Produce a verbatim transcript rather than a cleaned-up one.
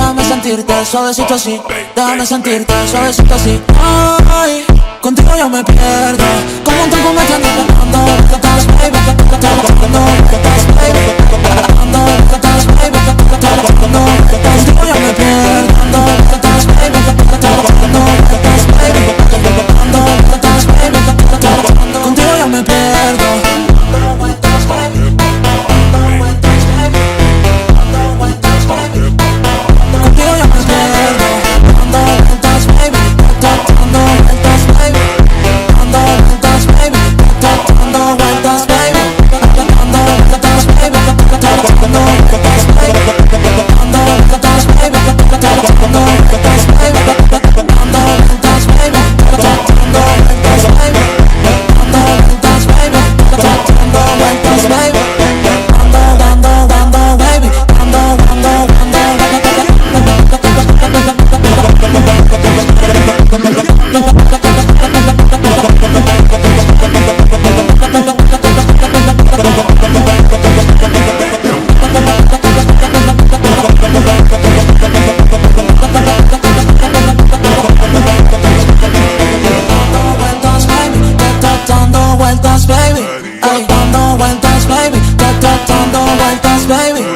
déjame sentirte suavecito así, déjame sentirte suavecito así. Ay, contigo yo me pierdo, como un tiempo me tienes dando vueltas, baby, dando vueltas, baby, dando vueltas, baby, dando vueltas. Contigo yo me pierdo, dando vueltas, baby, dando vueltas, baby, dando vueltas, baby. Contigo yo me pierdo, dando vueltas, baby, dando vueltas, baby, dando vueltas, baby. Contigo yo me pierdo, dando vueltas, baby, dando vueltas, baby, dando vueltas, baby, dando vueltas, baby, dando vueltas, baby, dando vueltas, baby, dando vueltas, baby, dando vueltas, baby, dando vueltas, baby, dando vueltas, baby, dando vueltas, baby, dando vueltas, baby, dando, dando, dando, baby, dando, dando, dando. Dando vueltas, baby, ay, dando vueltas, baby, dando vueltas, baby.